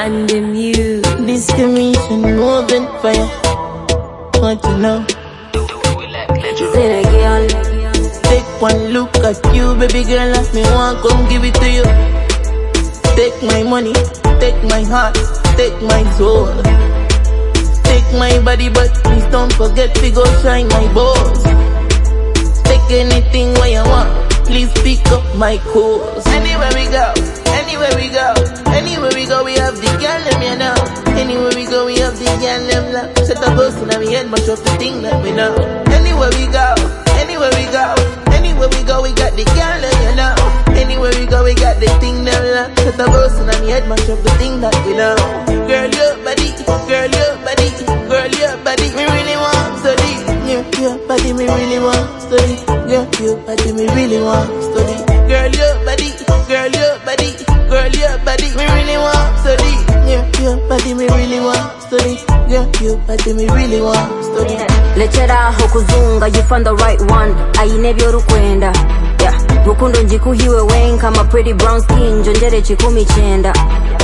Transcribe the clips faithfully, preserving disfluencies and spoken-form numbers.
and them you. Discrimination more than fire. Want to know? Say that girl. Take one look at you, baby girl, let me want come give it to you. Take my money, take my heart, take my soul. Take my body, but please don't forget to go shine my balls. Take anything where you want, please pick up my calls. Anywhere we go, anywhere we go, anywhere we go, we have the girl them, you know. Anywhere we go, we have the girl them, love. Set a bus in our head, much of the thing that we know. Anywhere we go, anywhere we go, anywhere we go, we got the girl them, you know. Anywhere we go, we got the thing them, love. Set a bus in our head, much of the thing that we know. Girl, your body, girl, your body, girl, your body, me really want study. Yeah, your body, me really want study. Yeah, your body, me really want study. Girl, your body, girl, your body, girl, your body, me really want study. Yeah, your body, me really want study. Yeah, your body, me really want study. Lecheraho kuzunga, you found the right one. Ayinebyo rukwenda. Yeah, rukundo njikuhiwe wenka, my pretty brown skin, jonjere chikumi chenda.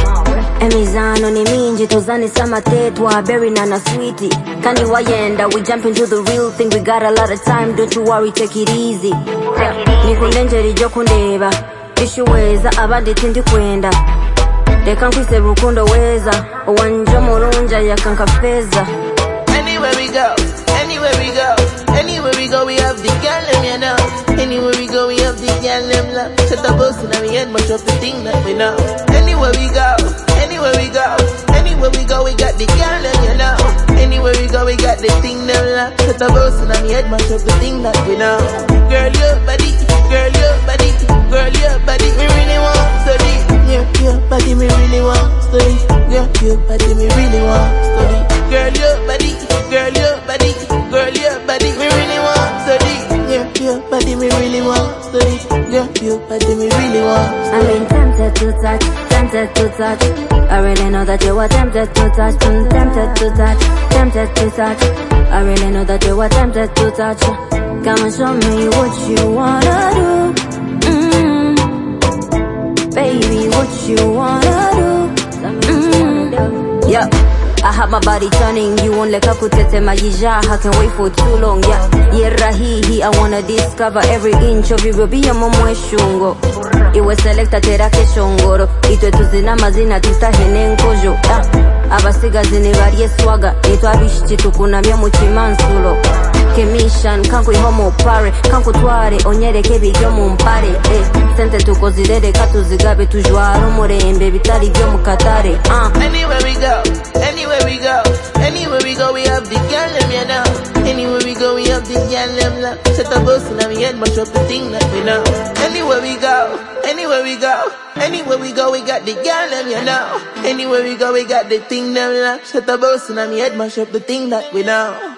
Emizano ni minji, tuzani sama tetwa, berry nana sweetie. Kani wayenda, we jump into the real thing, we got a lot of time, don't you worry, take it easy. Nikundenjeri jokundeba, ishuweza abandi tindi kwenda. Leka nkwise rukundo weza, wanja murunja yakanka feza. Anywhere we go, anywhere we go, anywhere we go, we have the girl them, you know. Anywhere we go, we have the girl them, love. Set a bus in our head, much of the thing that we know. Anywhere we go, anywhere we go, anywhere we go, we got the girl them, you know. Anywhere we go, we got the thing them, love. Set a bus in our head, much of the thing that we know. Girl, your body, girl, your body, girl, your body, me really want study. Yeah, your body, me really want study. Yeah, your body, me really want study. Girl, your body, girl, your body, girl, your body, me really want study. Yeah, your body, me really want study. Yeah, your body, me really want study. I mean, tempted to touch, tempted to touch. I really know that you were tempted to touch, mm, tempted to touch, tempted to touch. I really know that you were tempted to touch. Come and show me what you wanna do, mm. Baby, what you wanna do, mm. Yeah, I have my body turning, you won't let kakutete majija, I can wait for too long, yeah. Yerra hii, I wanna discover every inch of you, be a momwe shungo. Iwe selecta tera ke shongoro, itwe tuzina mazina tutahene nkojo, ah. Abasiga zini varie swaga, ito abishi tukunamia muchimansulo. Kemishan, kanku ihomo pare, kanku tuare, onyere kebi gyomu mpare, eh. Sente tukozirere katuzigabe tujwaro murembe, bitari gyomu katare, ah. Anywhere we go, anywhere we go, anywhere we go, we have the girl them, you know. Anywhere we go, we have the girl them, love. Set a bus in our head, much of the thing that we know. Anywhere we go, anywhere we go, anywhere we go, we got the girl them, you know. Anywhere we go, we got the thing them, love. Set a bus in our head, much of the thing that we know.